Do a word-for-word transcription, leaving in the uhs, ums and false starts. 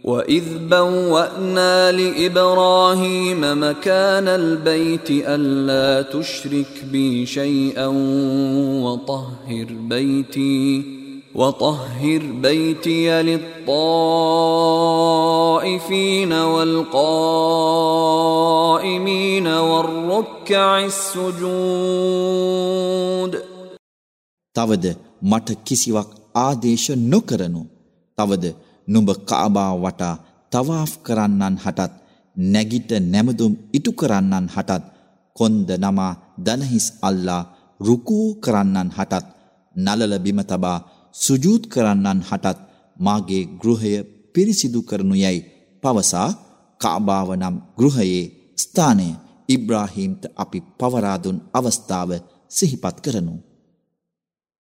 وَإِذْ بَوَّأْنَا لِإِبْرَاهِيمَ مَكَانَ الْبَيْتِ أَلَّا تُشْرِكْ بِي شَيْئًا وَطَهِّرْ بَيْتِي وَطَهِّرْ بَيْتِيَ لِلطَّائِفِينَ وَالْقَائِمِينَ وَالرُّكَّعِ السُّجُودِ. තවද මට කිසිවක් ආදේශ නොකරනු. තවද නුඹ කාබා වටා තවාෆ් කරන්නන් හටත් නැගිට නැමදුම් ඉටු කරන්නන් හටත් කොන්ද නමා දනහිස් අල්ලා රුකූ කරන්නන් හටත් නලල බිම තබා සුජූද් කරන්නන් හටත් මාගේ ගෘහය පිරිසිදු කරනු යයි පවසා කාබාව නම් ගෘහයේ ස්ථානය ඉබ්‍රාහීම්ට අපි පවරා දුන් අවස්ථාව සිහිපත් කරනු.